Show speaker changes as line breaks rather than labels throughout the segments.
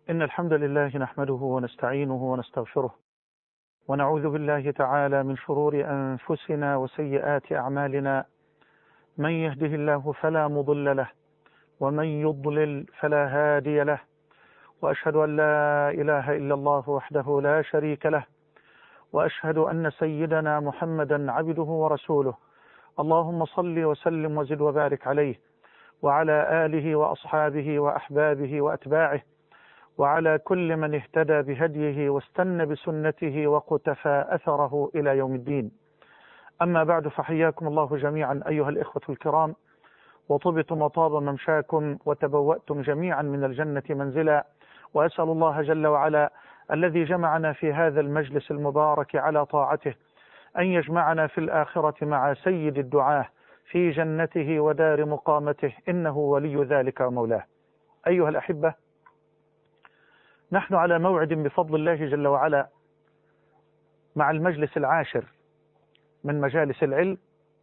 إن الحمد لله نحمده ونستعينه ونستغفره ونعوذ بالله تعالى من شرور أنفسنا وسيئات أعمالنا. من يهده الله فلا مضل له ومن يضلل فلا هادي له، وأشهد أن لا إله إلا الله وحده لا شريك له، وأشهد أن سيدنا محمدا عبده ورسوله. اللهم صل وسلم وزد وبارك عليه وعلى آله وأصحابه وأحبابه وأتباعه وعلى كل من اهتدى بهديه واستنى بسنته وقتفى أثره إلى يوم الدين. أما بعد، فحياكم الله جميعا أيها الإخوة الكرام، وطبتم وطاب ممشاكم وتبوأتم جميعا من الجنة منزلا، وأسأل الله جل وعلا الذي جمعنا في هذا المجلس المبارك على طاعته أن يجمعنا في الآخرة مع سيد الدعاة في جنته ودار مقامته، إنه ولي ذلك ومولاه. أيها الأحبة، نحن على موعد بفضل الله جل وعلا مع المجلس العاشر من مجالس العلم،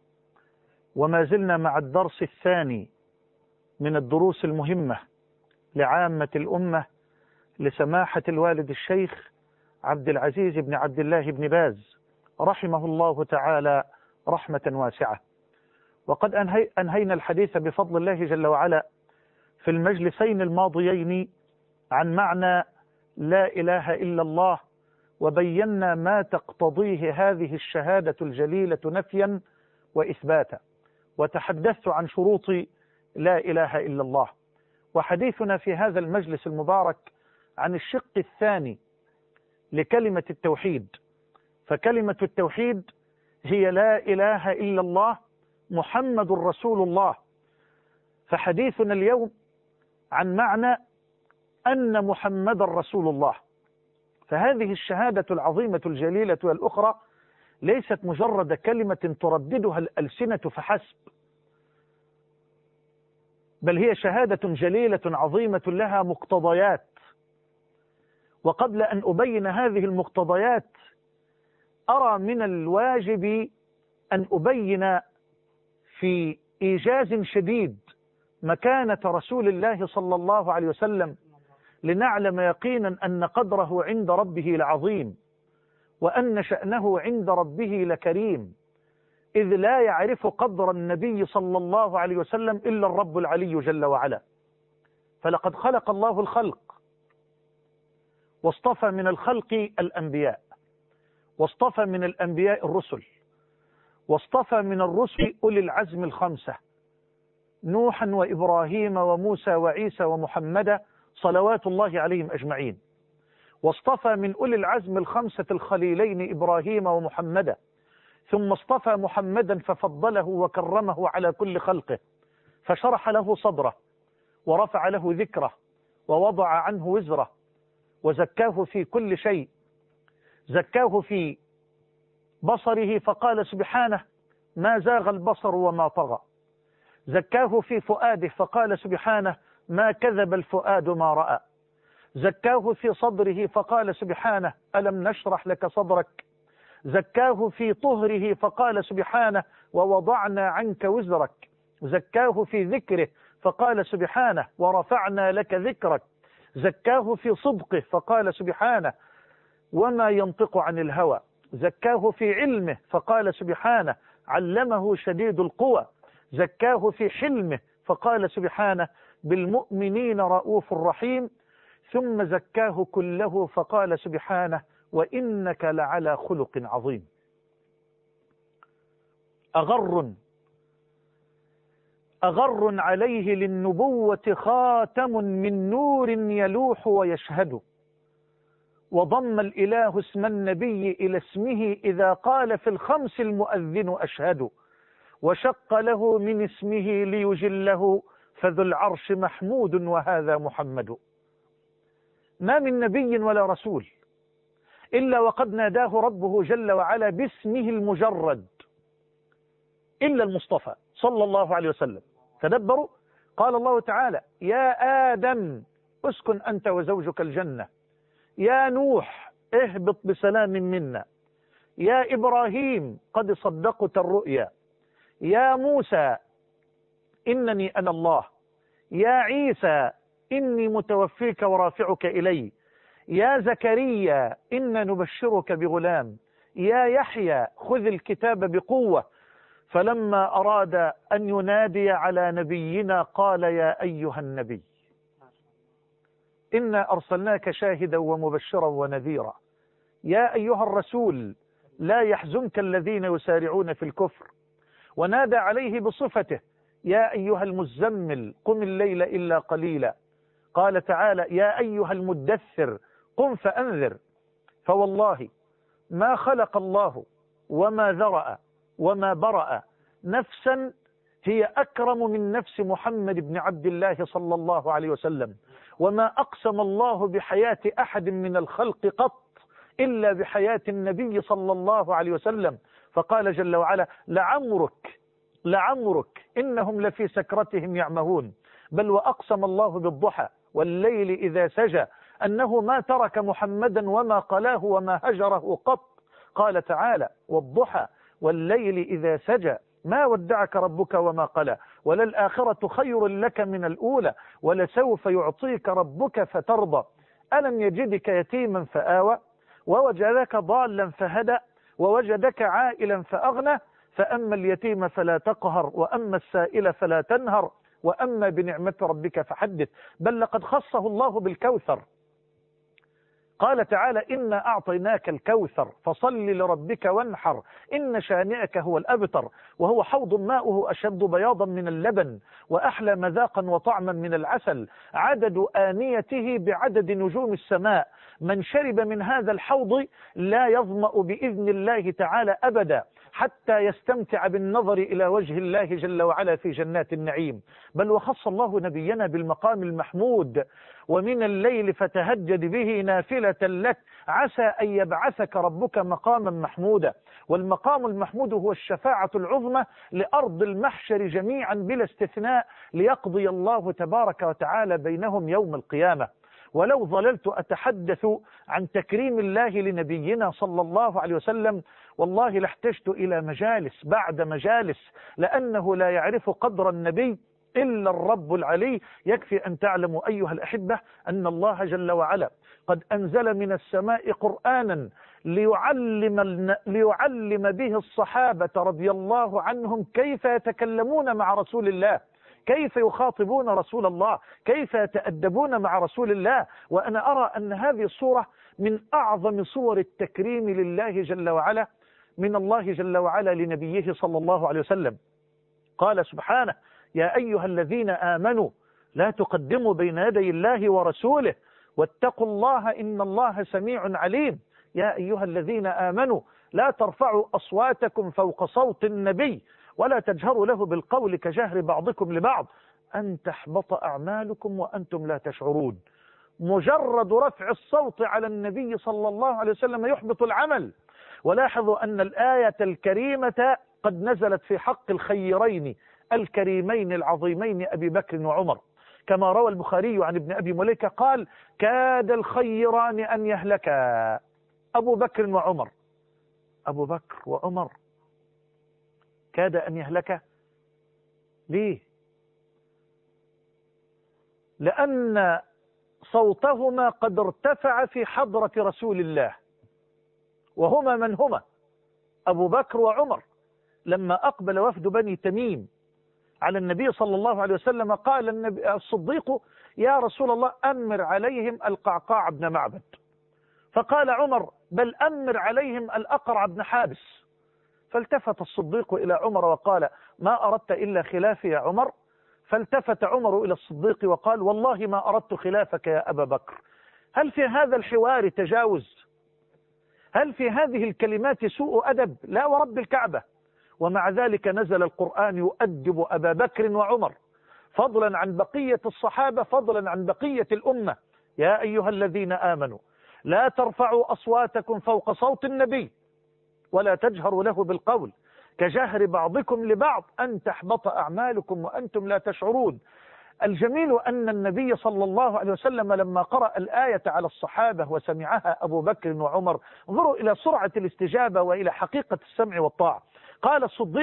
وما زلنا مع الدرس الثاني من الدروس المهمة لعامة الأمة لسماحة الوالد الشيخ عبد العزيز بن عبد الله بن باز رحمه الله تعالى رحمة واسعة. وقد أنهينا الحديث بفضل الله جل وعلا في المجلسين الماضيين عن معنى لا إله إلا الله، وبينا ما تقتضيه هذه الشهادة الجليلة نفيا وإثباتا، وتحدثت عن شروط لا إله إلا الله. وحديثنا في هذا المجلس المبارك عن الشق الثاني لكلمة التوحيد، فكلمة التوحيد هي لا إله إلا الله محمد رسول الله. فحديثنا اليوم عن معنى أن محمد رسول الله. فهذه الشهادة العظيمة الجليلة والأخرى ليست مجرد كلمة ترددها الألسنة فحسب، بل هي شهادة جليلة عظيمة لها مقتضيات. وقبل أن أبين هذه المقتضيات أرى من الواجب أن أبين في إيجاز شديد مكانة رسول الله صلى الله عليه وسلم، لنعلم يقينا أن قدره عند ربه لعظيم، وأن شأنه عند ربه لكريم، إذ لا يعرف قدر النبي صلى الله عليه وسلم إلا الرب العلي جل وعلا. فلقد خلق الله الخلق، واصطفى من الخلق الأنبياء، واصطفى من الأنبياء الرسل، واصطفى من الرسل أولي العزم الخمسة: نوحا وإبراهيم وموسى وعيسى ومحمد صلوات الله عليهم أجمعين. واصطفى من أولي العزم الخمسة الخليلين إبراهيم ومحمدا، ثم اصطفى محمدا ففضله وكرمه على كل خلقه، فشرح له صدره ورفع له ذكره ووضع عنه وزره، وزكاه في كل شيء. زكاه في بصره فقال سبحانه: ما زاغ البصر وما طغى. زكاه في فؤاده فقال سبحانه: ما كذب الفؤاد ما رأى. زكاه في صدره فقال سبحانه: ألم نشرح لك صدرك. زكاه في طهره فقال سبحانه: ووضعنا عنك وزرك. زكاه في ذكره فقال سبحانه: ورفعنا لك ذكرك. زكاه في صدقه فقال سبحانه: وما ينطق عن الهوى. زكاه في علمه فقال سبحانه: علمه شديد القوى. زكاه في حلمه فقال سبحانه: بالمؤمنين رؤوف رحيم. ثم زكاه كله فقال سبحانه: وإنك لعلى خلق عظيم. أغر عليه للنبوة خاتم من نور يلوح ويشهد. وضم الإله اسم النبي إلى اسمه إذا قال في الخمس المؤذن أشهد. وشق له من اسمه ليجله، فذو العرش محمود وهذا محمد. ما من نبي ولا رسول إلا وقد ناداه ربه جل وعلا باسمه المجرد إلا المصطفى صلى الله عليه وسلم. تدبروا، قال الله تعالى: يا آدم اسكن أنت وزوجك الجنة. يا نوح اهبط بسلام منا. يا إبراهيم قد صدقت الرؤيا. يا موسى إنني أنا الله. يا عيسى إني متوفيك ورافعك إلي. يا زكريا إنا نبشرك بغلام. يا يحيى خذ الكتاب بقوة. فلما أراد أن ينادي على نبينا قال يا أيها النبي إنا أرسلناك شاهدا ومبشرا ونذيرا. يا أيها الرسول لا يحزنك الذين يسارعون في الكفر. ونادى عليه بصفته يا أيها المزمل قم الليل إلا قليلا. قال تعالى يا أيها المدثر قم فأنذر. فوالله ما خلق الله وما ذرأ وما برأ نفسا هي أكرم من نفس محمد بن عبد الله صلى الله عليه وسلم، وما أقسم الله بحياة أحد من الخلق قط إلا بحياة النبي صلى الله عليه وسلم. فقال جل وعلا لعمرك إنهم لفي سكرتهم يعمهون. بل وأقسم الله بالضحى والليل إذا سجى أنه ما ترك محمدا وما قلاه وما هجره قط. قال تعالى والضحى والليل إذا سجى ما ودعك ربك وما قلى وللآخرة خير لك من الأولى ولسوف يعطيك ربك فترضى. ألم يجدك يتيما فآوى ووجدك ضالا فهدى ووجدك عائلا فأغنى فأما اليتيم فلا تقهر وأما السائل فلا تنهر وأما بنعمة ربك فحدث. بل لقد خصه الله بالكوثر. قال تعالى إنا أعطيناك الكوثر فصل لربك وانحر إن شانئك هو الأبتر. وهو حوض ماؤه أشد بياضا من اللبن وأحلى مذاقا وطعما من العسل عدد آنيته بعدد نجوم السماء. من شرب من هذا الحوض لا يظمأ بإذن الله تعالى أبدا حتى يستمتع بالنظر إلى وجه الله جل وعلا في جنات النعيم. بل وخص الله نبينا بالمقام المحمود ومن الليل فتهجد به نافلة لك عسى أن يبعثك ربك مقاما محمودا. والمقام المحمود هو الشفاعة العظمى لأرض المحشر جميعا بلا استثناء ليقضي الله تبارك وتعالى بينهم يوم القيامة. ولو ظللت أتحدث عن تكريم الله لنبينا صلى الله عليه وسلم والله لاحتجت إلى مجالس بعد مجالس لأنه لا يعرف قدر النبي إلا الرب العلي. يكفي أن تعلموا أيها الأحبة أن الله جل وعلا قد أنزل من السماء قرآنا ليعلم به الصحابة رضي الله عنهم كيف يتكلمون مع رسول الله، كيف يخاطبون رسول الله، كيف يتأدبون مع رسول الله. وأنا أرى أن هذه الصورة من أعظم صور التكريم لله جل وعلا من الله جل وعلا لنبيه صلى الله عليه وسلم. قال سبحانه يا أيها الذين آمنوا لا تقدموا بين يدي الله ورسوله واتقوا الله إن الله سميع عليم. يا أيها الذين آمنوا لا ترفعوا أصواتكم فوق صوت النبي ولا تجهروا له بالقول كجهر بعضكم لبعض أن تحبط أعمالكم وأنتم لا تشعرون. مجرد رفع الصوت على النبي صلى الله عليه وسلم يحبط العمل. ولاحظوا أن الآية الكريمة قد نزلت في حق الخيرين الكريمين العظيمين أبي بكر وعمر، كما روى البخاري عن ابن أبي مليكة قال كاد الخيران أن يهلكا. أبو بكر وعمر، أبو بكر وعمر كاد أن يهلكا. ليه؟ لأن صوتهما قد ارتفع في حضرة رسول الله. وهما من هما؟ أبو بكر وعمر. لما أقبل وفد بني تميم على النبي صلى الله عليه وسلم قال الصديق يا رسول الله أمر عليهم القعقاع بن معبد. فقال عمر بل أمر عليهم الأقرع بن حابس. فالتفت الصديق إلى عمر وقال ما أردت إلا خلافي يا عمر؟ فالتفت عمر إلى الصديق وقال والله ما أردت خلافك يا أبا بكر. هل في هذا الحوار تجاوز؟ هل في هذه الكلمات سوء أدب؟ لا ورب الكعبة. ومع ذلك نزل القرآن يؤدب أبا بكر وعمر فضلا عن بقية الصحابة فضلا عن بقية الأمة. يا أيها الذين آمنوا لا ترفعوا أصواتكم فوق صوت النبي ولا تجهروا له بالقول كجهر بعضكم لبعض أن تحبط أعمالكم وأنتم لا تشعرون. الجميل أن النبي صلى الله عليه وسلم لما قرأ الآية على الصحابة وسمعها أبو بكر وعمر انظروا إلى سرعة الاستجابة وإلى حقيقة السمع والطاعة. قال الصديق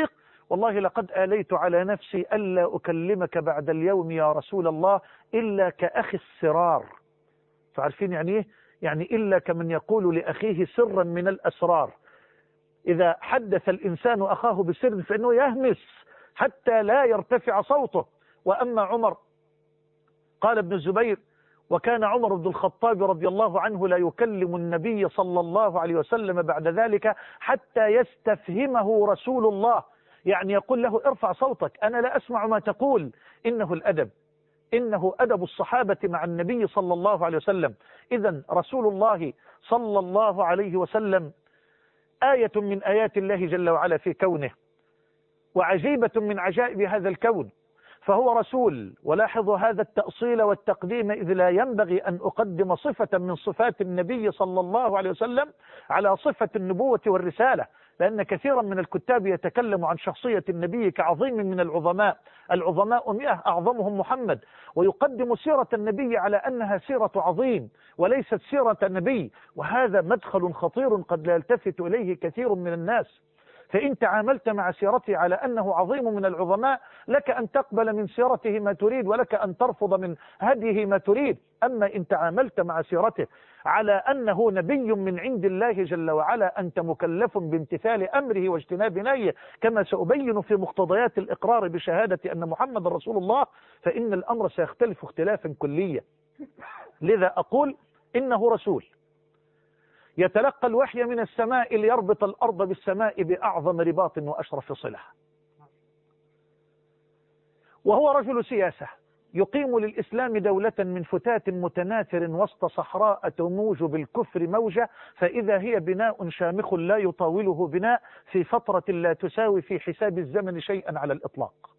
والله لقد آليت على نفسي ألا أكلمك بعد اليوم يا رسول الله إلا كأخي السرار. فعارفين يعني إيه؟ يعني إلا كمن يقول لأخيه سرا من الأسرار. إذا حدث الإنسان أخاه بسر فإنه يهمس حتى لا يرتفع صوته. وأما عمر، قال ابن الزبير: وكان عمر بن الخطاب رضي الله عنه لا يكلم النبي صلى الله عليه وسلم بعد ذلك حتى يستفهمه رسول الله، يعني يقول له: ارفع صوتك، أنا لا أسمع ما تقول. إنه الأدب، إنه أدب الصحابة مع النبي صلى الله عليه وسلم. إذن رسول الله صلى الله عليه وسلم آية من آيات الله جل وعلا في كونه، وعجيبة من عجائب هذا الكون. فهو رسول، ولاحظوا هذا التأصيل والتقديم، إذ لا ينبغي أن أقدم صفة من صفات النبي صلى الله عليه وسلم على صفة النبوة والرسالة، لأن كثيرا من الكتاب يتكلم عن شخصية النبي كعظيم من العظماء. العظماء 100 أعظمهم محمد، ويقدم سيرة النبي على أنها سيرة عظيم وليست سيرة نبي، وهذا مدخل خطير قد لا يلتفت إليه كثير من الناس. فإن تعاملت مع سيرته على أنه عظيم من العظماء لك أن تقبل من سيرته ما تريد، ولك أن ترفض من هديه ما تريد. أما إن تعاملت مع سيرته على أنه نبي من عند الله جل وعلا أنت مكلف بامتثال أمره واجتناب نهيه، كما سأبين في مقتضيات الإقرار بشهادة أن محمد رسول الله، فإن الأمر سيختلف اختلافا كليا. لذا أقول إنه رسول يتلقى الوحي من السماء ليربط الأرض بالسماء بأعظم رباط وأشرف صلة. وهو رجل سياسة يقيم للإسلام دولة من فتات متناثر وسط صحراء تموج بالكفر موجة، فإذا هي بناء شامخ لا يطاوله بناء في فترة لا تساوي في حساب الزمن شيئا على الإطلاق.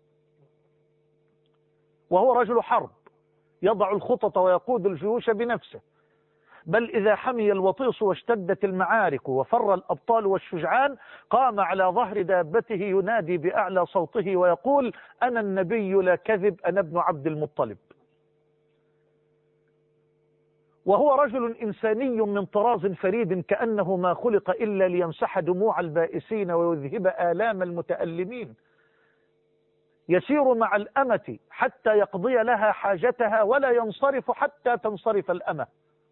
وهو رجل حرب يضع الخطط ويقود الجيوش بنفسه، بل إذا حمي الوطيس واشتدت المعارك وفر الأبطال والشجعان قام على ظهر دابته ينادي بأعلى صوته ويقول: أنا النبي لا كذب، أنا ابن عبد المطلب. وهو رجل إنساني من طراز فريد، كأنه ما خلق إلا ليمسح دموع البائسين ويذهب آلام المتألمين. يسير مع الأمة حتى يقضي لها حاجتها ولا ينصرف حتى تنصرف الأمة.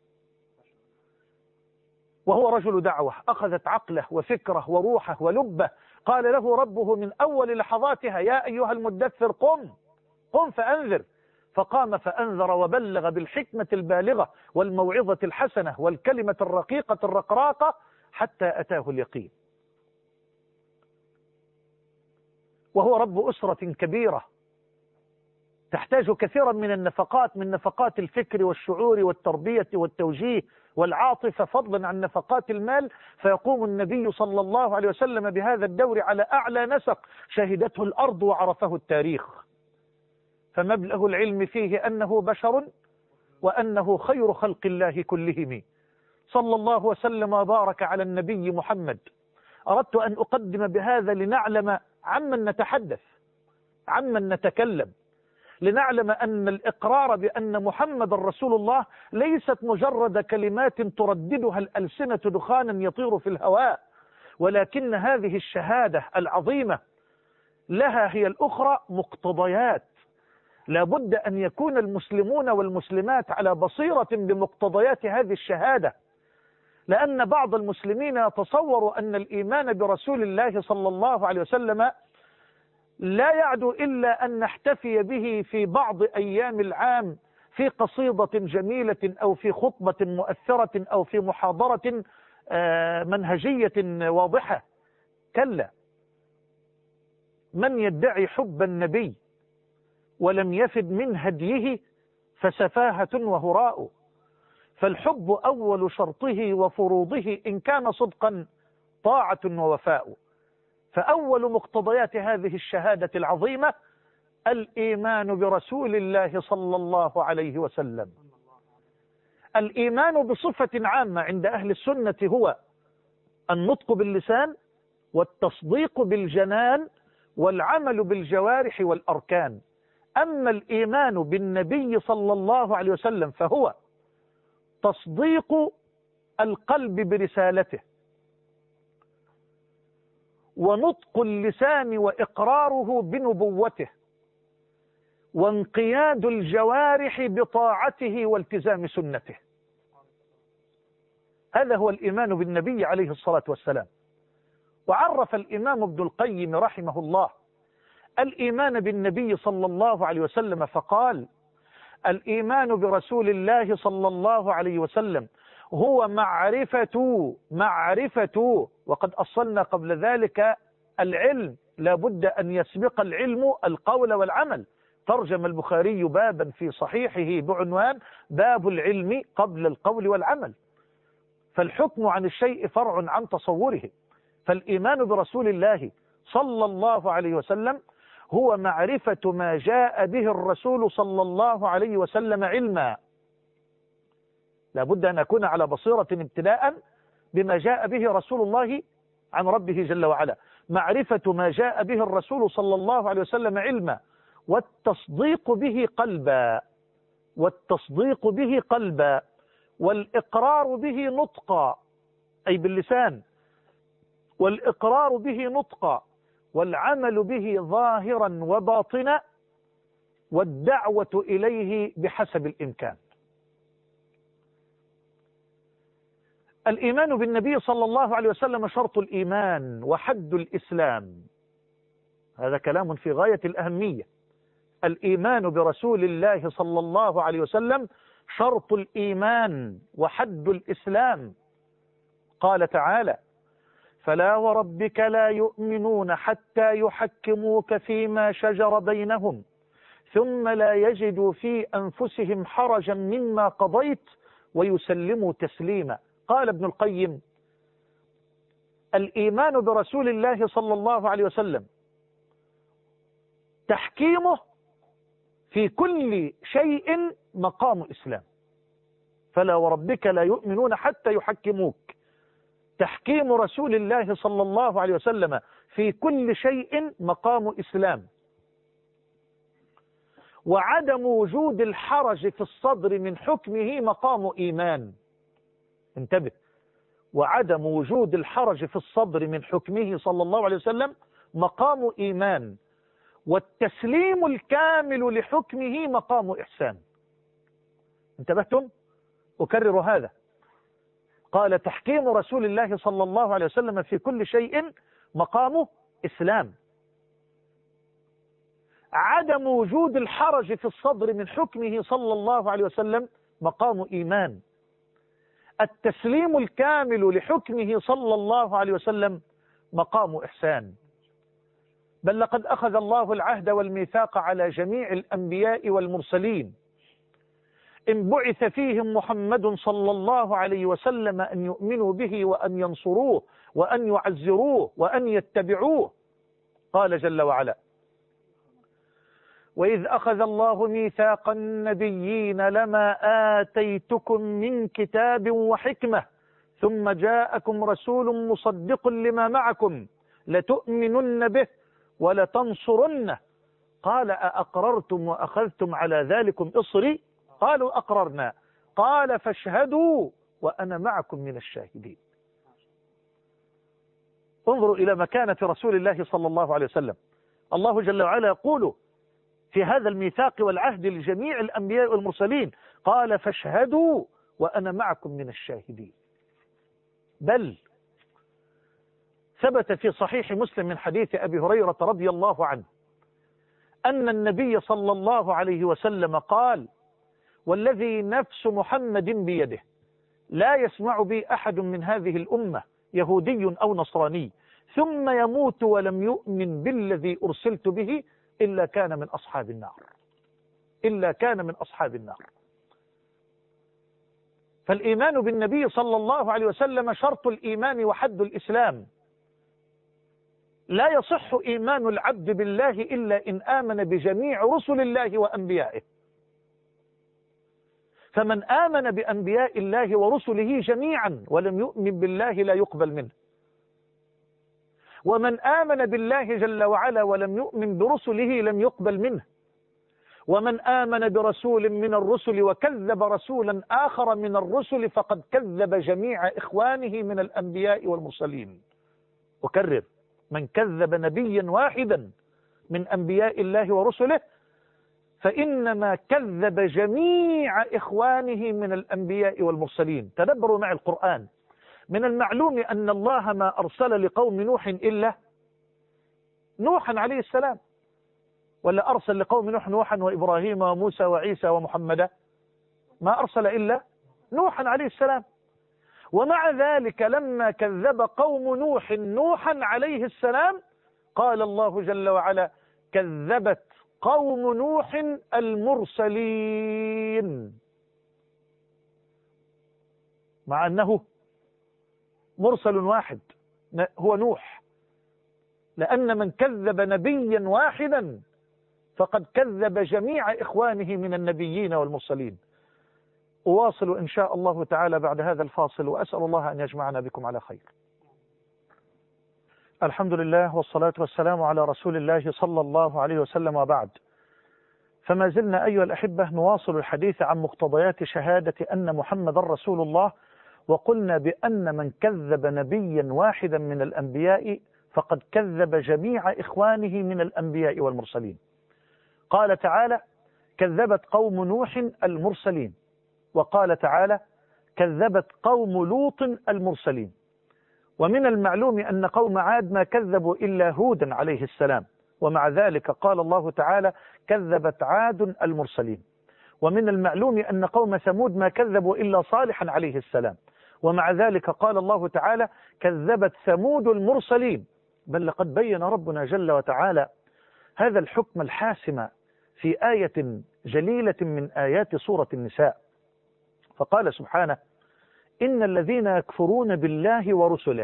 وهو رجل دعوة أخذت عقله وفكره وروحه ولبه. قال له ربه من أول لحظاتها: يا أيها المدثر قم فأنذر. فقام فأنذر وبلغ بالحكمة البالغة والموعظة الحسنة والكلمة الرقيقة الرقراقة حتى أتاه اليقين. وهو رب أسرة كبيرة تحتاج كثيرا من النفقات، من نفقات الفكر والشعور والتربية والتوجيه والعاطفة، فضلا عن نفقات المال. فيقوم النبي صلى الله عليه وسلم بهذا الدور على أعلى نسق شهدته الأرض وعرفه التاريخ. فمبلغ العلم فيه أنه بشر وأنه خير خلق الله كلهم، صلى الله وسلم وبارك على النبي محمد. أردت أن أقدم بهذا لنعلم عمن نتحدث، عمن نتكلم، لنعلم أن الإقرار بأن محمد رسول الله ليست مجرد كلمات ترددها الألسنة دخانا يطير في الهواء، ولكن هذه الشهادة العظيمة لها هي الأخرى مقتضيات. لا بد أن يكون المسلمون والمسلمات على بصيرة بمقتضيات هذه الشهادة، لأن بعض المسلمين يتصور أن الإيمان برسول الله صلى الله عليه وسلم لا يعدو إلا أن نحتفي به في بعض أيام العام في قصيدة جميلة أو في خطبة مؤثرة أو في محاضرة منهجية واضحة. كلا، من يدعي حب النبي ولم يفد من هديه فسفاهة وهراء. فالحب أول شرطه وفروضه إن كان صدقا طاعة ووفاء. فأول مقتضيات هذه الشهادة العظيمة الإيمان برسول الله صلى الله عليه وسلم. الإيمان بصفة عامة عند أهل السنة هو النطق باللسان والتصديق بالجنان والعمل بالجوارح والأركان. أما الإيمان بالنبي صلى الله عليه وسلم فهو تصديق القلب برسالته ونطق اللسان وإقراره بنبوته، وانقياد الجوارح بطاعته والتزام سنته. هذا هو الإيمان بالنبي عليه الصلاة والسلام. وعرف الإمام ابن القيم رحمه الله الإيمان بالنبي صلى الله عليه وسلم فقال: الإيمان برسول الله صلى الله عليه وسلم هو معرفة، وقد أصلنا قبل ذلك العلم لا بد أن يسبق العلم القول والعمل. ترجم البخاري بابا في صحيحه بعنوان: باب العلم قبل القول والعمل. فالحكم عن الشيء فرع عن تصوره. فالإيمان برسول الله صلى الله عليه وسلم هو معرفة ما جاء به الرسول صلى الله عليه وسلم علما. لا بد أن أكون على بصيرة ابتداء بما جاء به رسول الله عن ربه جل وعلا. معرفة ما جاء به الرسول صلى الله عليه وسلم علما، والتصديق به قلبا، والإقرار به نطقا، أي باللسان، والإقرار به نطقا، والعمل به ظاهرا وباطنا، والدعوة إليه بحسب الإمكان. الإيمان بالنبي صلى الله عليه وسلم شرط الإيمان وحد الإسلام. هذا كلام في غاية الأهمية. الإيمان برسول الله صلى الله عليه وسلم شرط الإيمان وحد الإسلام. قال تعالى: فلا وربك لا يؤمنون حتى يحكموك فيما شجر بينهم ثم لا يجدوا في أنفسهم حرجا مما قضيت ويسلموا تسليما. قال ابن القيم: الإيمان برسول الله صلى الله عليه وسلم تحكيمه في كل شيء مقام إسلام. فلا وربك لا يؤمنون حتى يحكموك. تحكيم رسول الله صلى الله عليه وسلم في كل شيء مقام إسلام. وعدم وجود الحرج في الصدر من حكمه مقام إيمان. انتبه: وعدم وجود الحرج في الصدر من حكمه صلى الله عليه وسلم مقام إيمان. والتسليم الكامل لحكمه مقام إحسان. انتبهتم؟ أكرر هذا. قال: تحكيم رسول الله صلى الله عليه وسلم في كل شيء مقام إسلام. عدم وجود الحرج في الصدر من حكمه صلى الله عليه وسلم مقام إيمان. التسليم الكامل لحكمه صلى الله عليه وسلم مقام إحسان. بل لقد أخذ الله العهد والميثاق على جميع الأنبياء والمرسلين إن بعث فيهم محمد صلى الله عليه وسلم أن يؤمنوا به وأن ينصروه وأن يعزروه وأن يتبعوه. قال جل وعلا: وإذ أخذ الله ميثاق النبيين لما آتيتكم من كتاب وحكمة ثم جاءكم رسول مصدق لما معكم لتؤمنن به ولتنصرنه قال: أأقررتم وأخذتم على ذلكم إصري؟ قالوا: أقررنا. قال: فاشهدوا وأنا معكم من الشاهدين. انظروا إلى مكانة رسول الله صلى الله عليه وسلم. الله جل وعلا يقول في هذا الميثاق والعهد لجميع الأنبياء والمرسلين: قال: فاشهدوا وأنا معكم من الشاهدين. بل ثبت في صحيح مسلم من حديث أبي هريرة رضي الله عنه أن النبي صلى الله عليه وسلم قال: والذي نفس محمد بيده لا يسمع بي أحد من هذه الأمة يهودي أو نصراني ثم يموت ولم يؤمن بالذي أرسلت به إلا كان من أصحاب النار. فالإيمان بالنبي صلى الله عليه وسلم شرط الإيمان وحد الإسلام. لا يصح إيمان العبد بالله إلا إن آمن بجميع رسل الله وأنبيائه. فمن آمن بأنبياء الله ورسله جميعا ولم يؤمن بالله لا يقبل منه. ومن آمن بالله جل وعلا ولم يؤمن برسله لم يقبل منه. ومن آمن برسول من الرسل وكذب رسولا آخر من الرسل فقد كذب جميع إخوانه من الأنبياء والمرسلين. أكرر: من كذب نبيا واحدا من أنبياء الله ورسله فإنما كذب جميع إخوانه من الأنبياء والمرسلين. تدبروا مع القرآن. من المعلوم أن الله ما أرسل لقوم نوح إلا نوحا عليه السلام، ولا أرسل لقوم نوحا وإبراهيم وموسى وعيسى ومحمد؟ ما أرسل إلا نوحا عليه السلام. ومع ذلك لما كذب قوم نوحا عليه السلام قال الله جل وعلا كذبت قوم نوح المرسلين، مع أنه مرسل واحد هو نوح، لأن من كذب نبيا واحدا فقد كذب جميع إخوانه من النبيين والمرسلين. أواصل إن شاء الله تعالى بعد هذا الفاصل، وأسأل الله أن يجمعنا بكم على خير. الحمد لله والصلاة والسلام على رسول الله صلى الله عليه وسلم، وبعد. فما زلنا أيها الأحبة نواصل الحديث عن مقتضيات شهادة أن محمد رسول الله، وقلنا بأن من كذب نبيا واحدا من الأنبياء فقد كذب جميع إخوانه من الأنبياء والمرسلين. قال تعالى كذبت قوم نوح المرسلين، وقال تعالى كذبت قوم لوط المرسلين. ومن المعلوم أن قوم عاد ما كذبوا إلا هودا عليه السلام، ومع ذلك قال الله تعالى كذبت عاد المرسلين. ومن المعلوم أن قوم ثمود ما كذبوا إلا صالحا عليه السلام، ومع ذلك قال الله تعالى كذبت ثمود المرسلين. بل لقد بين ربنا جل وتعالى هذا الحكم الحاسم في آية جليلة من آيات سورة النساء، فقال سبحانه إن الذين يكفرون بالله ورسله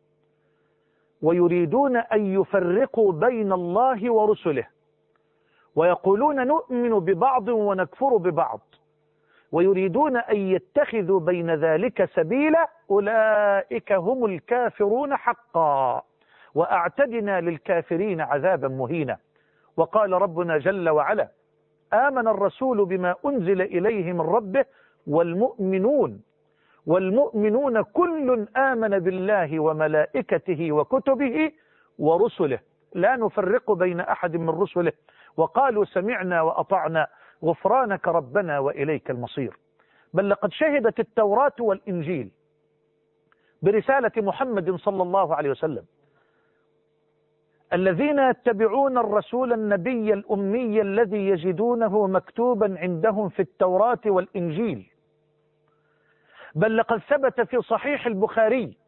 ويريدون أن يفرقوا بين الله ورسله ويقولون نؤمن ببعض ونكفر ببعض ويريدون أن يتخذوا بين ذلك سبيلا أولئك هم الكافرون حقا وأعتدنا للكافرين عذابا مهينا. وقال ربنا جل وعلا آمن الرسول بما أنزل إليه من ربه والمؤمنون كل آمن بالله وملائكته وكتبه ورسله لا نفرق بين أحد من رسله وقالوا سمعنا وأطعنا غفرانك ربنا وإليك المصير. بل لقد شهدت التوراة والإنجيل برسالة محمد صلى الله عليه وسلم الذين يتبعون الرسول النبي الأمي الذي يجدونه مكتوبا عندهم في التوراة والإنجيل. بل لقد ثبت في صحيح البخاري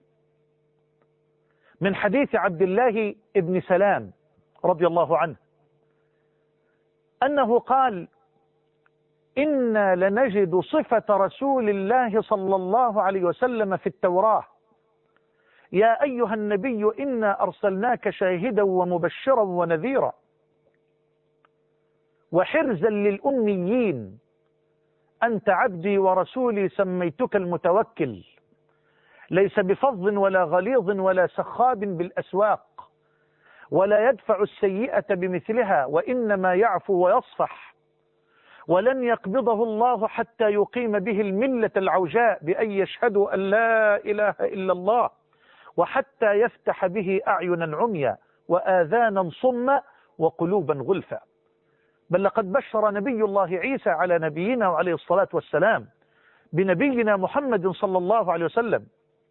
من حديث عبد الله بن سلام رضي الله عنه أنه قال إنا لنجد صفة رسول الله صلى الله عليه وسلم في التوراة يا أيها النبي إنا أرسلناك شاهدا ومبشرا ونذيرا وحرزا للأميين أنت عبدي ورسولي سميتك المتوكل ليس بفظ ولا غليظ ولا سخاب بالأسواق ولا يدفع السيئة بمثلها وإنما يعفو ويصفح ولن يقبضه الله حتى يقيم به الملة العوجاء بأن يشهدوا أن لا إله إلا الله وحتى يفتح به أعينا عميا وآذانا صما وقلوبا غلفا. بل لقد بشر نبي الله عيسى على نبينا وعليه الصلاة والسلام بنبينا محمد صلى الله عليه وسلم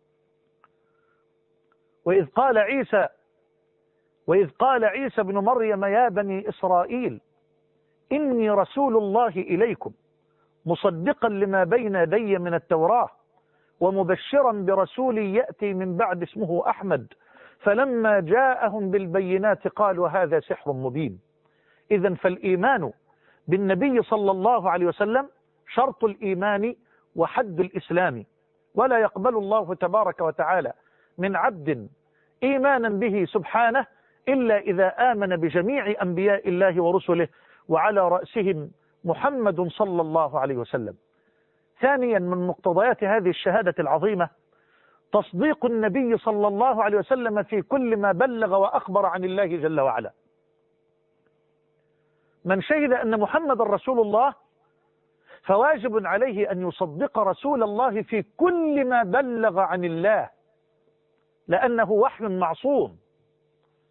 وإذ قال عيسى بن مريم يا بني إسرائيل إني رسول الله إليكم مصدقا لما بين يدي من التوراة ومبشرا برسول يأتي من بعد اسمه أحمد فلما جاءهم بالبينات قالوا هذا سحر مبين. إذن فالإيمان بالنبي صلى الله عليه وسلم شرط الإيمان وحد الإسلام، ولا يقبل الله تبارك وتعالى من عبد إيمانا به سبحانه إلا إذا آمن بجميع أنبياء الله ورسله وعلى رأسهم محمد صلى الله عليه وسلم. ثانيا من مقتضيات هذه الشهادة العظيمة تصديق النبي صلى الله عليه وسلم في كل ما بلغ وأخبر عن الله جل وعلا. من شهد أن محمد رسول الله فواجب عليه أن يصدق رسول الله في كل ما بلغ عن الله، لأنه وحي معصوم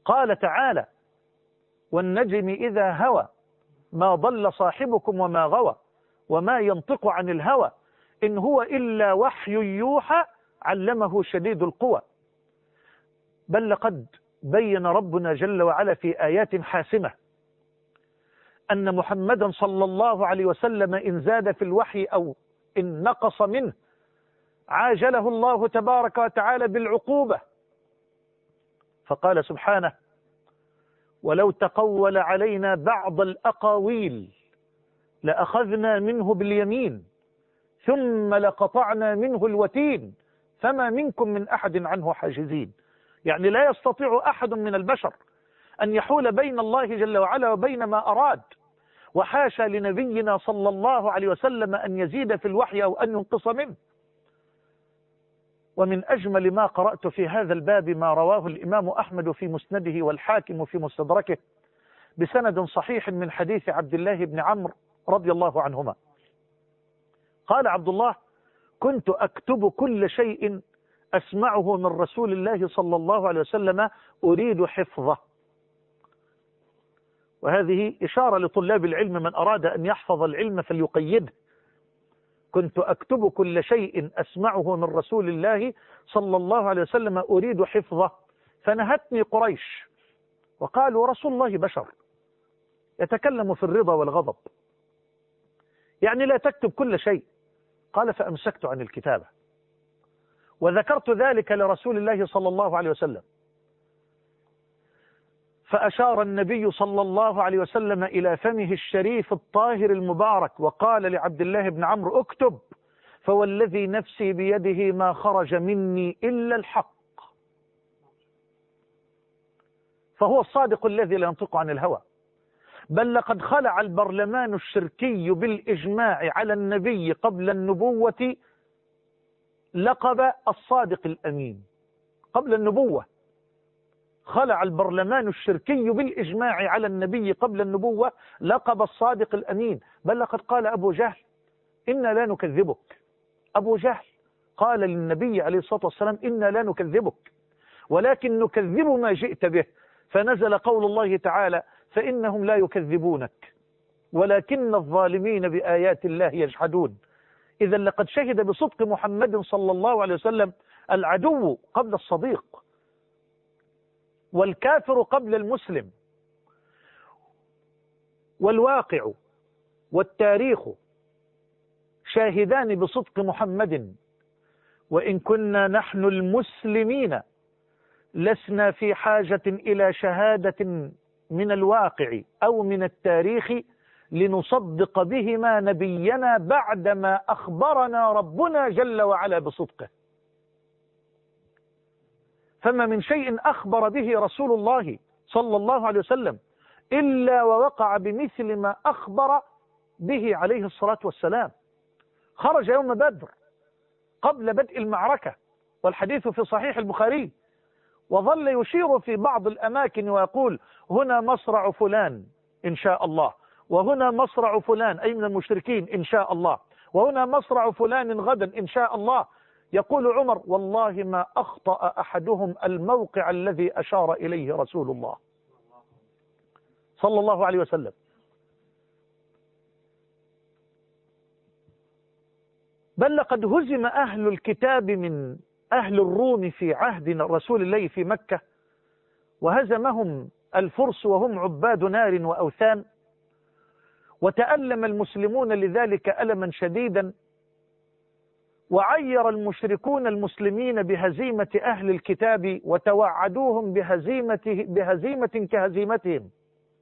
قال تعالى: والنجم إذا هوى ما ضل صاحبكم وما غوى وما ينطق عن الهوى إن هو إلا وحي يوحى علمه شديد القوى. بل لقد بين ربنا جل وعلا في آيات حاسمة أن محمدا صلى الله عليه وسلم إن زاد في الوحي أو إن نقص منه عاجله الله تبارك وتعالى بالعقوبة، فقال سبحانه: ولو تقول علينا بعض الأقاويل لأخذنا منه باليمين ثم لقطعنا منه الوتين فما منكم من أحد عنه حاجزين. يعني لا يستطيع أحد من البشر أن يحول بين الله جل وعلا وبين ما أراد، وحاشا لنبينا صلى الله عليه وسلم أن يزيد في الوحي أو أن ينقص منه. ومن أجمل ما قرأت في هذا الباب ما رواه الإمام أحمد في مسنده والحاكم في مستدركه بسند صحيح من حديث عبد الله بن عمرو رضي الله عنهما. قال عبد الله: كنت أكتب كل شيء أسمعه من رسول الله صلى الله عليه وسلم أريد حفظه. وهذه إشارة لطلاب العلم، من أراد أن يحفظ العلم فليقيده. كنت أكتب كل شيء أسمعه من رسول الله صلى الله عليه وسلم أريد حفظه، فنهتني قريش وقالوا: رسول الله بشر يتكلم في الرضا والغضب، يعني لا تكتب كل شيء. قال: فأمسكت عن الكتابة وذكرت ذلك لرسول الله صلى الله عليه وسلم، فأشار النبي صلى الله عليه وسلم إلى فمه الشريف الطاهر المبارك وقال لعبد الله بن عمرو: اكتب، فوالذي نفسي بيده ما خرج مني إلا الحق. فهو الصادق الذي لا ينطق عن الهوى. بل لقد خلع البرلمان الشركي بالإجماع على النبي قبل النبوة لقب الصادق الأمين. قبل النبوة خلع البرلمان الشركي بالإجماع على النبي قبل النبوة لقب الصادق الأمين. بل لقد قال أبو جهل: إنا لا نكذبك. أبو جهل قال للنبي عليه الصلاة والسلام: إنا لا نكذبك ولكن نكذب ما جئت به. فنزل قول الله تعالى: فإنهم لا يكذبونك ولكن الظالمين بآيات الله يجحدون. إذا لقد شهد بصدق محمد صلى الله عليه وسلم العدو قبل الصديق، والكافر قبل المسلم، والواقع والتاريخ شاهدان بصدق محمد. وإن كنا نحن المسلمين لسنا في حاجة إلى شهادة من الواقع أو من التاريخ لنصدق بهما نبينا بعدما أخبرنا ربنا جل وعلا بصدقه. فما من شيء أخبر به رسول الله صلى الله عليه وسلم إلا ووقع بمثل ما أخبر به عليه الصلاة والسلام. خرج يوم بدر قبل بدء المعركة، والحديث في صحيح البخاري، وظل يشير في بعض الأماكن ويقول: هنا مصرع فلان إن شاء الله، وهنا مصرع فلان أي من المشركين إن شاء الله، وهنا مصرع فلان غدا إن شاء الله. يقول عمر: والله ما أخطأ أحدهم الموقع الذي أشار إليه رسول الله صلى الله عليه وسلم. بل لقد هزم أهل الكتاب من أهل الروم في عهد رسول الله في مكة، وهزمهم الفرس وهم عباد نار وأوثان، وتألم المسلمون لذلك ألما شديدا، وعير المشركون المسلمين بهزيمة أهل الكتاب وتوعدوهم بهزيمة كهزيمتهم.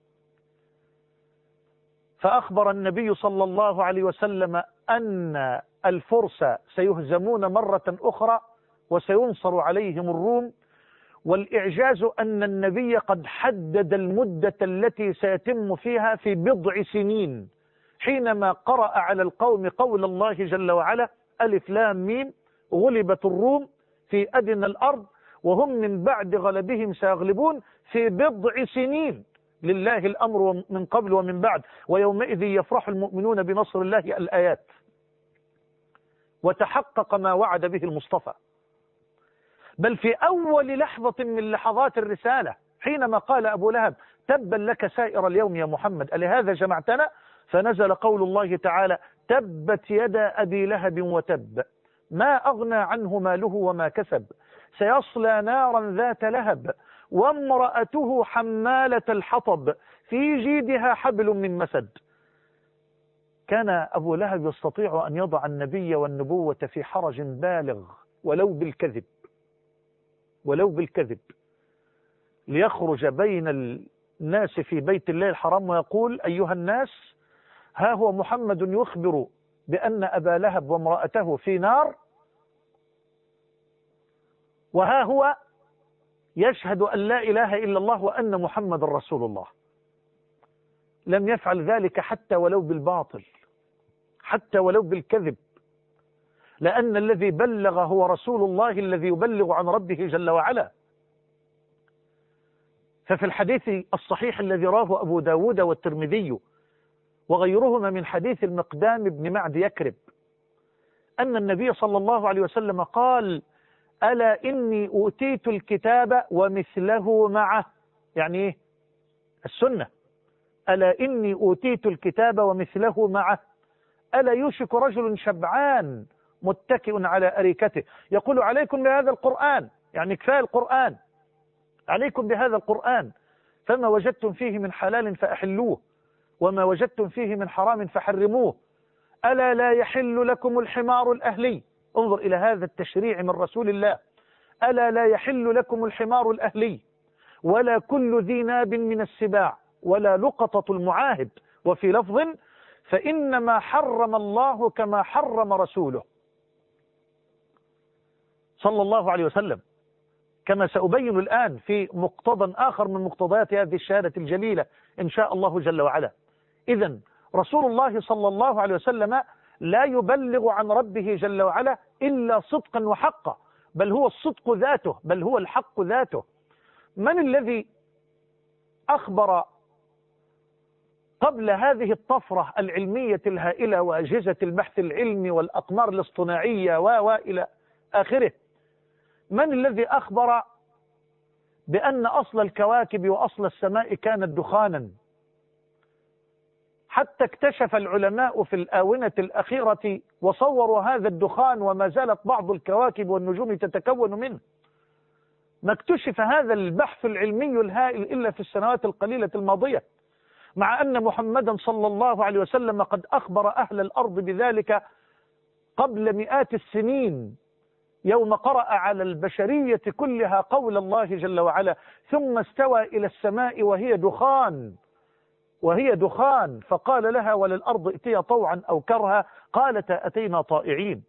فأخبر النبي صلى الله عليه وسلم أن الفرس سيهزمون مرة أخرى وسينصر عليهم الروم. والإعجاز أن النبي قد حدد المدة التي سيتم فيها في بضع سنين، حينما قرأ على القوم قول الله جل وعلا: ألف لام ميم غلبت الروم في أدنى الأرض وهم من بعد غلبهم سيغلبون في بضع سنين، لله الأمر من قبل ومن بعد ويومئذ يفرح المؤمنون بنصر الله الآيات. وتحقق ما وعد به المصطفى. بل في أول لحظة من لحظات الرسالة حينما قال أبو لهب تبا لك سائر اليوم يا محمد ألهذا جمعتنا؟ فنزل قول الله تعالى تبت يدا أبي لهب وتب ما أغنى عنه ماله وما كسب سيصلى نارا ذات لهب وامرأته حمالة الحطب في جيدها حبل من مسد. كان أبو لهب يستطيع أن يضع النبي والنبوة في حرج بالغ ولو بالكذب ليخرج بين الناس في بيت الله الحرام ويقول أيها الناس ها هو محمد يخبر بأن أبا لهب وامرأته في نار، وها هو يشهد أن لا إله إلا الله وأن محمد رسول الله. لم يفعل ذلك حتى ولو بالباطل، حتى ولو بالكذب، لأن الذي بلغ هو رسول الله الذي يبلغ عن ربه جل وعلا. ففي الحديث الصحيح الذي رواه أبو داود والترمذي وغيرهما من حديث المقدام بن معد يكرب أن النبي صلى الله عليه وسلم قال ألا إني أوتيت الكتاب ومثله معه، يعني إيه؟ السنة. ألا إني أوتيت الكتاب ومثله معه ألا يوشك رجل شبعان متكئ على أريكته يقول عليكم بهذا القرآن، يعني كفاية القرآن، عليكم بهذا القرآن، فما وجدتم فيه من حلال فأحلوه وما وجدتم فيه من حرام فحرموه. ألا لا يحل لكم الحمار الأهلي، انظر إلى هذا التشريع من رسول الله، ألا لا يحل لكم الحمار الأهلي ولا كل ذي ناب من السباع ولا لقطة المعاهد، وفي لفظ فإنما حرم الله كما حرم رسوله صلى الله عليه وسلم، كما سأبين الآن في مقتضى آخر من مقتضيات هذه الشهادة الجليلة إن شاء الله جل وعلا. إذن رسول الله صلى الله عليه وسلم لا يبلغ عن ربه جل وعلا إلا صدقا وحقا، بل هو الصدق ذاته، بل هو الحق ذاته. من الذي أخبر قبل هذه الطفرة العلمية الهائلة وأجهزة البحث العلمي والأقمار الاصطناعية وإلى آخره؟ من الذي أخبر بأن أصل الكواكب وأصل السماء كانت دخانا، حتى اكتشف العلماء في الآونة الأخيرة وصوروا هذا الدخان وما زالت بعض الكواكب والنجوم تتكون منه؟ ما اكتشف هذا البحث العلمي الهائل إلا في السنوات القليلة الماضية، مع أن محمدا صلى الله عليه وسلم قد أخبر أهل الأرض بذلك قبل مئات السنين، يوم قرأ على البشرية كلها قول الله جل وعلا ثم استوى إلى السماء وهي دخان فقال لها وللأرض ائتيا طوعا أو كرها قالتا أتينا طائعين.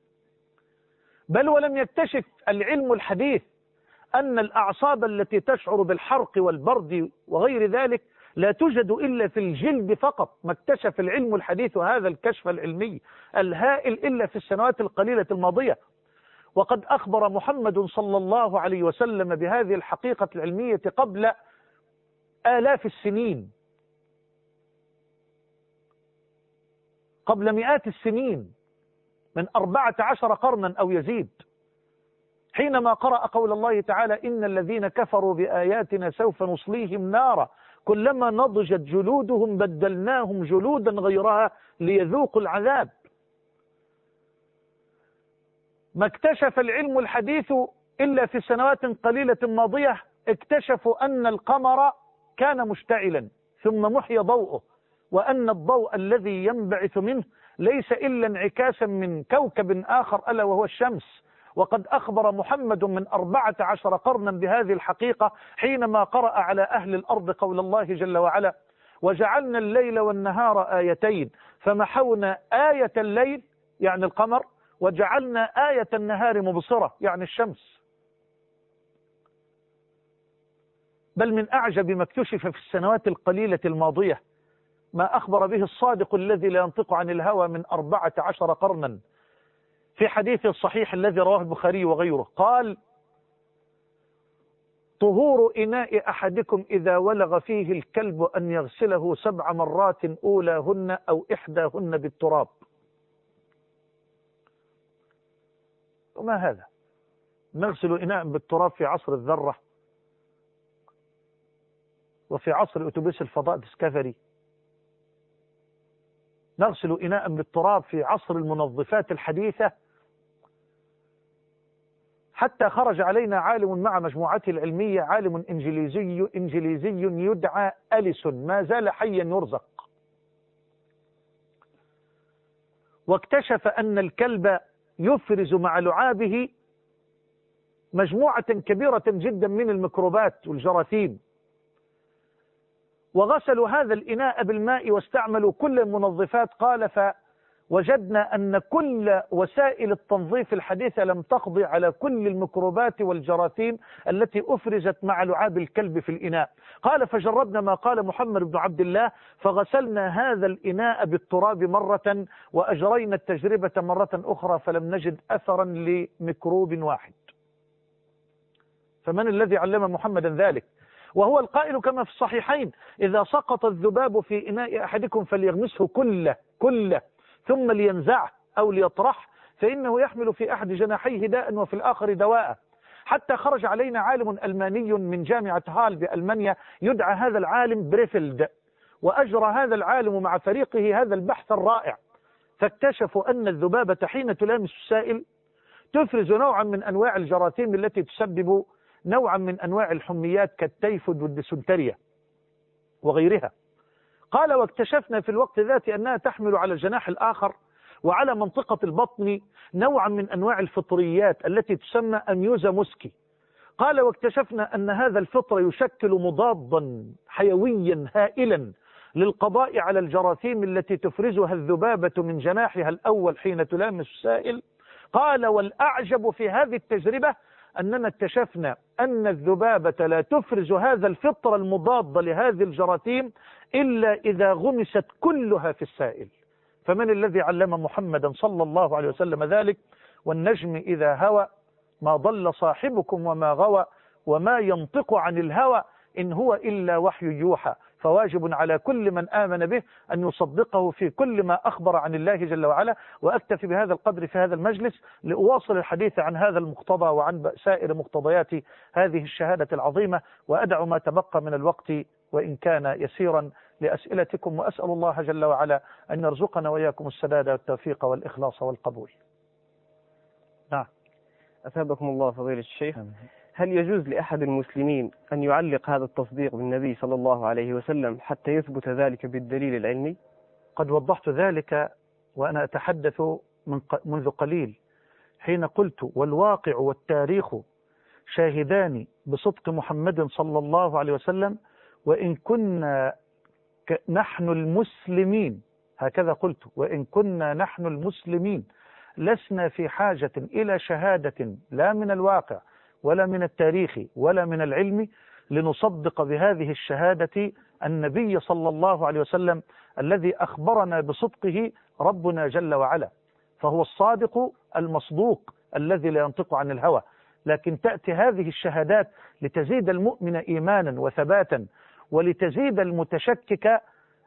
بل ولم يكتشف العلم الحديث أن الأعصاب التي تشعر بالحرق والبرد وغير ذلك لا توجد إلا في الجلد فقط. ما اكتشف العلم الحديث هذا الكشف العلمي الهائل إلا في السنوات القليلة الماضية. وقد أخبر محمد صلى الله عليه وسلم بهذه الحقيقة العلمية قبل آلاف السنين، قبل مئات السنين، من 14 قرنا أو يزيد، حينما قرأ قول الله تعالى إن الذين كفروا بآياتنا سوف نصليهم نارا كلما نضجت جلودهم بدلناهم جلودا غيرها ليذوقوا العذاب. ما اكتشف العلم الحديث إلا في سنوات قليلة ماضية، اكتشفوا أن القمر كان مشتعلا ثم محي ضوءه، وأن الضوء الذي ينبعث منه ليس إلا انعكاسا من كوكب آخر ألا وهو الشمس. وقد أخبر محمد من 14 قرنا بهذه الحقيقة حينما قرأ على أهل الأرض قول الله جل وعلا وجعلنا الليل والنهار آيتين فمحونا آية الليل يعني القمر وجعلنا آية النهار مبصرة يعني الشمس. بل من أعجب ما اكتشف في السنوات القليلة الماضية ما أخبر به الصادق الذي لا ينطق عن الهوى من 14 قرنا في حديث الصحيح الذي رواه البخاري وغيره، قال طهور إناء أحدكم إذا ولغ فيه الكلب أن يغسله 7 مرات أولاهن أو إحداهن بالتراب. وما هذا؟ نغسل إناء بالتراب في عصر الذرة؟ وفي عصر أتوبيس الفضاء ديسكفري، نغسل إناء بالتراب في عصر المنظفات الحديثة، حتى خرج علينا عالم مع مجموعته العلمية، عالم إنجليزي يدعى أليسون، ما زال حيا يرزق، واكتشف أن الكلب يفرز مع لعابه مجموعة كبيرة جدا من الميكروبات والجراثيم، وغسلوا هذا الإناء بالماء واستعملوا كل المنظفات. قال فوجدنا أن كل وسائل التنظيف الحديثة لم تقضي على كل الميكروبات والجراثيم التي أفرزت مع لعاب الكلب في الإناء. قال فجربنا ما قال محمد بن عبد الله، فغسلنا هذا الإناء بالتراب مرة وأجرينا التجربة مرة أخرى فلم نجد أثرا لميكروب واحد. فمن الذي علم محمدا ذلك؟ وهو القائل كما في الصحيحين: إذا سقط الذباب في إناء أحدكم فليغمسه كله ثم لينزعه أو ليطرح، فإنه يحمل في أحد جناحيه داء وفي الآخر دواء. حتى خرج علينا عالم ألماني من جامعة هال بألمانيا يدعى هذا العالم بريفلد، وأجرى هذا العالم مع فريقه هذا البحث الرائع، فاكتشفوا أن الذبابة حين تلامس السائل تفرز نوعا من أنواع الجراثيم التي تسبب نوعا من أنواع الحميات كالتيفود والديسنتريا وغيرها. قال واكتشفنا في الوقت ذاته أنها تحمل على الجناح الآخر وعلى منطقة البطن نوعا من أنواع الفطريات التي تسمى أميوزا موسكي. قال واكتشفنا أن هذا الفطر يشكل مضادا حيويا هائلا للقضاء على الجراثيم التي تفرزها الذبابة من جناحها الأول حين تلامس السائل. قال والأعجب في هذه التجربة أننا اكتشفنا أن الذبابة لا تفرز هذا الفطر المضاد لهذه الجراثيم إلا إذا غمست كلها في السائل. فمن الذي علم محمدا صلى الله عليه وسلم ذلك؟ والنجم إذا هوى ما ضل صاحبكم وما غوى وما ينطق عن الهوى إن هو إلا وحي يوحى. فواجب على كل من آمن به أن يصدقه في كل ما أخبر عن الله جل وعلا. وأكتفي بهذا القدر في هذا المجلس لأواصل الحديث عن هذا المقتضى وعن سائر مقتضيات هذه الشهادة العظيمة، وأدع ما تبقى من الوقت وإن كان يسيرا لأسئلتكم، وأسأل الله جل وعلا أن يرزقنا وإياكم السداد والتوفيق والإخلاص والقبول. نعم.
أثابكم الله فضيلة الشيخ. هل يجوز لأحد المسلمين أن يعلق هذا التصديق بالنبي صلى الله عليه وسلم حتى يثبت ذلك بالدليل العلمي؟
قد وضحت ذلك وأنا أتحدث منذ قليل حين قلت والواقع والتاريخ شاهدان بصدق محمد صلى الله عليه وسلم، وإن كنا نحن المسلمين، هكذا قلت، وإن كنا نحن المسلمين لسنا في حاجة إلى شهادة لا من الواقع ولا من التاريخ ولا من العلم لنصدق بهذه الشهادة النبي صلى الله عليه وسلم الذي أخبرنا بصدقه ربنا جل وعلا، فهو الصادق المصدوق الذي لا ينطق عن الهوى. لكن تأتي هذه الشهادات لتزيد المؤمن إيمانا وثباتا، ولتزيد المتشكك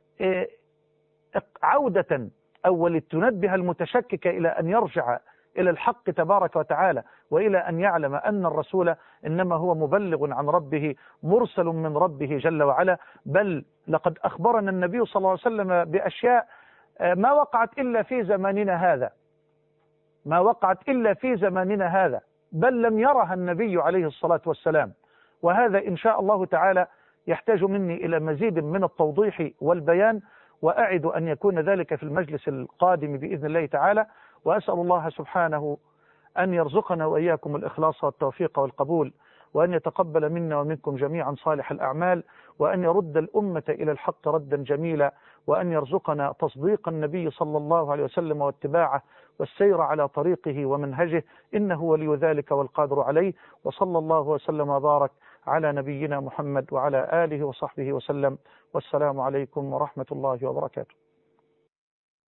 عودة، أو لتنبه المتشكك إلى أن يرجع إلى الحق تبارك وتعالى، وإلى أن يعلم أن الرسول إنما هو مبلغ عن ربه مرسل من ربه جل وعلا. بل لقد أخبرنا النبي صلى الله عليه وسلم بأشياء ما وقعت إلا في زماننا هذا، ما وقعت إلا في زماننا هذا، بل لم يرها النبي عليه الصلاة والسلام. وهذا إن شاء الله تعالى يحتاج مني إلى مزيد من التوضيح والبيان، وأعد أن يكون ذلك في المجلس القادم بإذن الله تعالى. وأسأل الله سبحانه أن يرزقنا وإياكم الإخلاص والتوفيق والقبول، وأن يتقبل منا ومنكم جميعا صالح الأعمال، وأن يرد الأمة إلى الحق ردا جميلا، وأن يرزقنا تصديق النبي صلى الله عليه وسلم واتباعه والسير على طريقه ومنهجه، إنه ولي ذلك والقادر عليه. وصلى الله وسلم وبارك على نبينا محمد وعلى آله وصحبه وسلم، والسلام عليكم ورحمة الله وبركاته.